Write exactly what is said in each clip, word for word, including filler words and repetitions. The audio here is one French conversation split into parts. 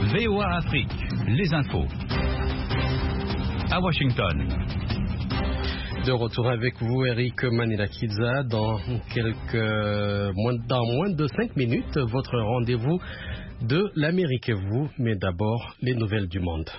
V O A Afrique, les infos. À Washington. De retour avec vous, Eric Manilakidza, dans quelques moins, dans moins de cinq minutes, votre rendez-vous de l'Amérique et vous, mais d'abord les nouvelles du monde.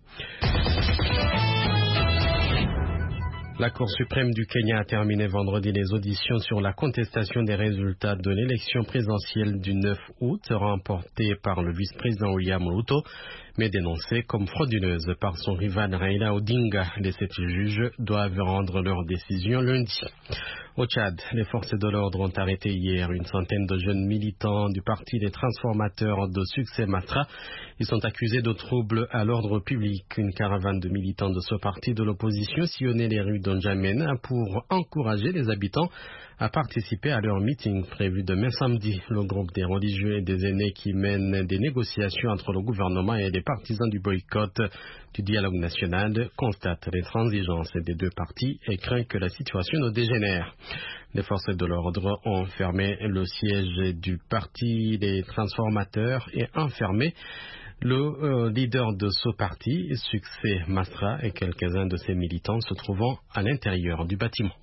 La Cour suprême du Kenya a terminé vendredi les auditions sur la contestation des résultats de l'élection présidentielle du neuf août, remportée par le vice-président William Ruto, mais dénoncée comme frauduleuse par son rival Raila Odinga. Les sept juges doivent rendre leur décision lundi. Au Tchad, les forces de l'ordre ont arrêté hier une centaine de jeunes militants du Parti des transformateurs de Succès Masra. Ils sont accusés de troubles à l'ordre public. Une caravane de militants de ce parti de l'opposition sillonnait les rues d'Onjamena pour encourager les habitants à participer à leur meeting prévu demain samedi. Le groupe des religieux et des aînés qui mènent des négociations entre le gouvernement et les partisans du boycott du dialogue national constate les transigences des deux partis et craint que la situation ne dégénère. Les forces de l'ordre ont fermé le siège du Parti des transformateurs et enfermé le euh, leader de ce parti, Succès Masra, et quelques-uns de ses militants se trouvant à l'intérieur du bâtiment.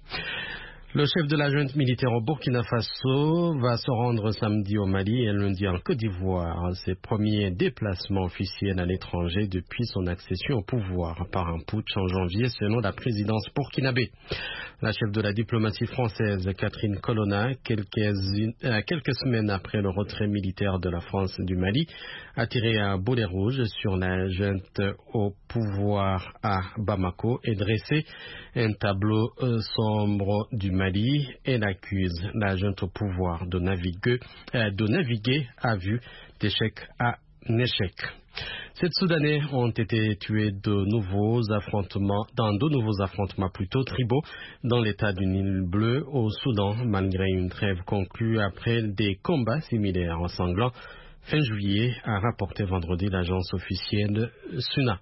Le chef de la junte militaire au Burkina Faso va se rendre samedi au Mali et lundi en Côte d'Ivoire. Ses premiers déplacements officiels à l'étranger depuis son accession au pouvoir par un putsch en janvier selon la présidence burkinabé. La chef de la diplomatie française, Catherine Colonna, quelques, euh, quelques semaines après le retrait militaire de la France du Mali, a tiré un boulet rouge sur la junte au pouvoir à Bamako et dressé un tableau euh, sombre du Mali. Elle accuse la junte au pouvoir de naviguer, euh, de naviguer à vue d'échec à échec. Sept Soudanais ont été tués de nouveaux affrontements, dans de nouveaux affrontements plutôt tribaux dans l'état du Nil bleu au Soudan, malgré une trêve conclue après des combats similaires sanglants fin juillet, a rapporté vendredi l'agence officielle SUNA.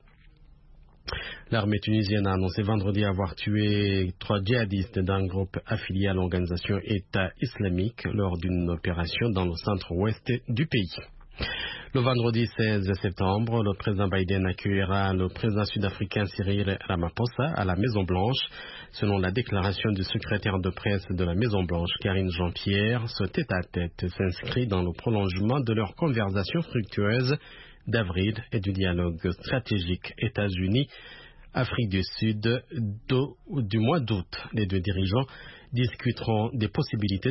L'armée tunisienne a annoncé vendredi avoir tué trois djihadistes d'un groupe affilié à l'organisation État islamique lors d'une opération dans le centre-ouest du pays. Le vendredi seize septembre, le président Biden accueillera le président sud-africain Cyril Ramaphosa à la Maison-Blanche. Selon la déclaration du secrétaire de presse de la Maison-Blanche, Karine Jean-Pierre, ce tête-à-tête s'inscrit dans le prolongement de leur conversation fructueuse d'avril et du dialogue stratégique États-Unis-Afrique du Sud du mois d'août. Les deux dirigeants discuteront des possibilités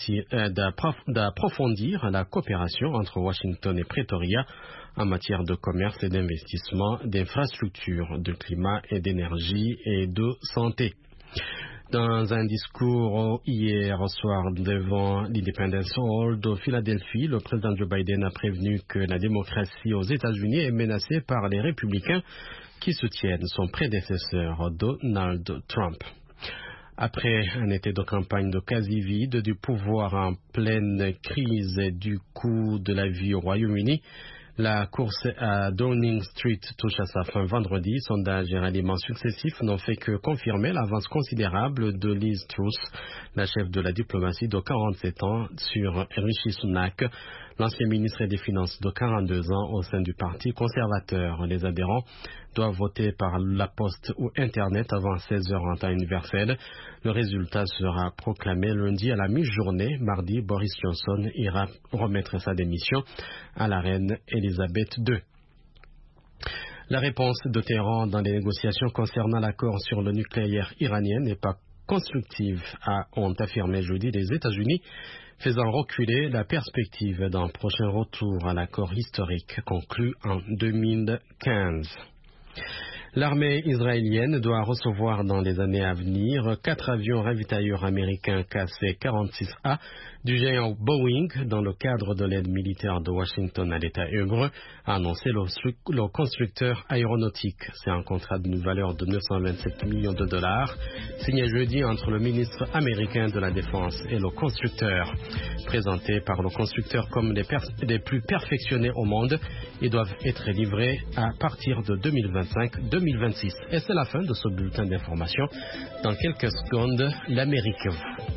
d'approfondir la coopération entre Washington et Pretoria en matière de commerce et d'investissement, d'infrastructures, de climat et d'énergie et de santé. Dans un discours hier soir devant l'Independence Hall de Philadelphie, le président Joe Biden a prévenu que la démocratie aux États-Unis est menacée par les républicains qui soutiennent son prédécesseur Donald Trump. Après un été de campagne de quasi-vide du pouvoir en pleine crise du coût de la vie au Royaume-Uni, la course à Downing Street touche à sa fin vendredi. Sondages et ralliements successifs n'ont fait que confirmer l'avance considérable de Liz Truss, la chef de la diplomatie de quarante-sept ans, sur Rishi Sunak, l'ancien ministre des Finances de quarante-deux ans au sein du Parti conservateur. Les adhérents doivent voter par la poste ou Internet avant seize heures en temps universel. Le résultat sera proclamé lundi à la mi-journée. Mardi, Boris Johnson ira remettre sa démission à la reine Elisabeth deux. La réponse de Téhéran dans les négociations concernant l'accord sur le nucléaire iranien n'est pas constructive, ont affirmé jeudi les États-Unis, faisant reculer la perspective d'un prochain retour à l'accord historique conclu en deux mille quinze. L'armée israélienne doit recevoir dans les années à venir quatre avions ravitailleurs américains K C quarante-six A du géant Boeing dans le cadre de l'aide militaire de Washington à l'État hébreu, a annoncé le, le constructeur aéronautique. C'est un contrat d'une valeur de neuf cent vingt-sept millions de dollars, signé jeudi entre le ministre américain de la Défense et le constructeur. Présenté par le constructeur comme les, les plus perfectionnés au monde, ils doivent être livrés à partir de deux mille vingt-cinq deux mille vingt-six. Et c'est la fin de ce bulletin d'information. Dans quelques secondes, l'Amérique vous.